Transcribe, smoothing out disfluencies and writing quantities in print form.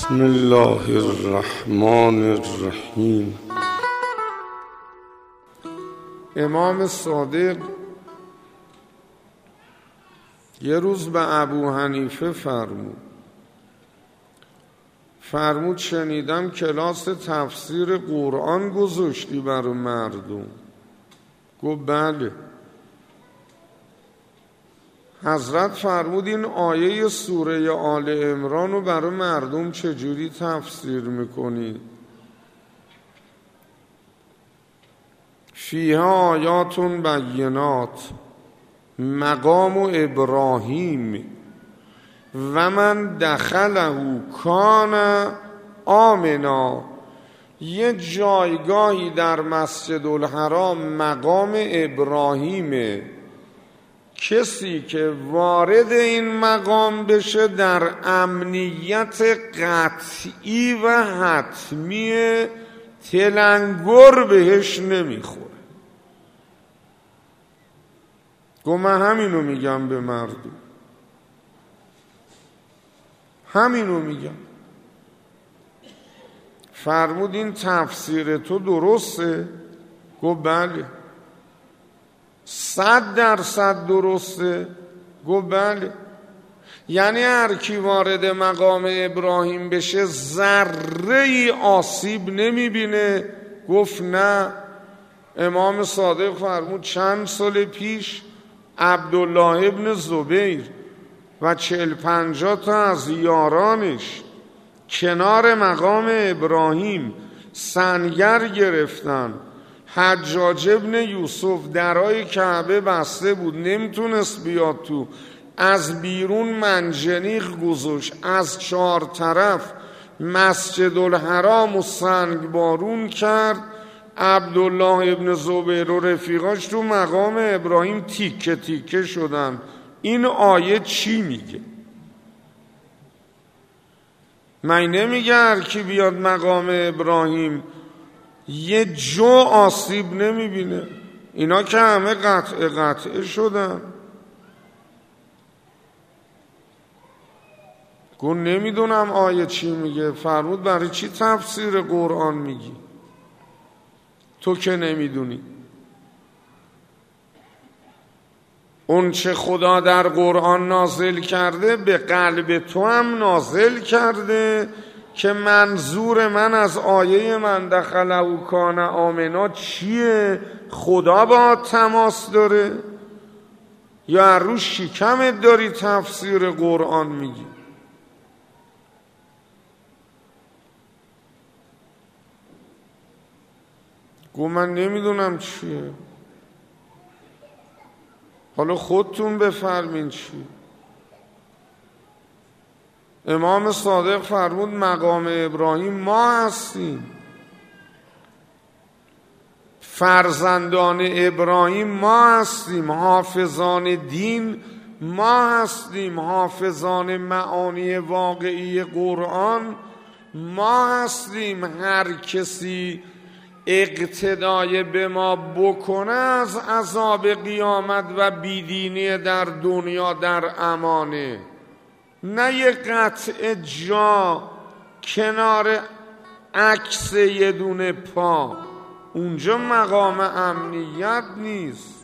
بسم الله الرحمن الرحیم. امام صادق یه روز به ابو حنیفه فرمود شنیدم کلاس تفسیر قرآن گذاشتی برای مردم. گفت بله. حضرت فرمود این آیه سوره آل عمران رو برای مردم چجوری تفسیر میکنی؟ فیها آیات بینات مقام ابراهیم و من دخله کان آمنا. یه جایگاهی در مسجد الحرام مقام ابراهیمه، کسی که وارد این مقام بشه در امنیت قطعی و حتمی، تلنگر بهش نمیخوره. گفت من همینو میگم به مردم، همینو میگم. فرمود این تفسیر تو درسته؟ گفت بله. 100% درسته؟ گفت بله. یعنی هر کی وارد مقام ابراهیم بشه ذره آسیب نمیبینه؟ گفت نه. امام صادق فرمود چند سال پیش عبدالله ابن زبیر و 40-50 تا از یارانش کنار مقام ابراهیم سنگر گرفتن. حجاج ابن یوسف درای کعبه بسته بود، نمیتونست بیاد تو، از بیرون منجنیق گذاشت، از 4 طرف مسجد الحرام و سنگ بارون کرد. عبدالله ابن زبیر و رفیقاش تو مقام ابراهیم تیکه تیکه شدن. این آیه چی میگه؟ من نمیگه هر کی بیاد مقام ابراهیم یه جو آسیب نمیبینه. اینا که همه قطعه شدن. گفت نمیدونم آیه چی میگه. فرمود برای چی تفسیر قرآن میگی؟ تو که نمیدونی. اون چه خدا در قرآن نازل کرده به قلب تو هم نازل کرده که منظور من از آیه من دخله کان آمنا چیه؟ خدا با تماس داره یا رو شکمت داری تفسیر قرآن میگی؟ گفت من نمیدونم چیه. حالا خودتون بفرمین چی. امام صادق فرمود مقام ابراهیم ما هستیم، فرزندان ابراهیم ما هستیم، حافظان دین ما هستیم، حافظان معانی واقعی قرآن ما هستیم. هر کسی اقتدای به ما بکنه از عذاب قیامت و بیدینی در دنیا در امانه. نه یه قطع جا کنار عکس یه دونه پا، اونجا مقام امنیت نیست.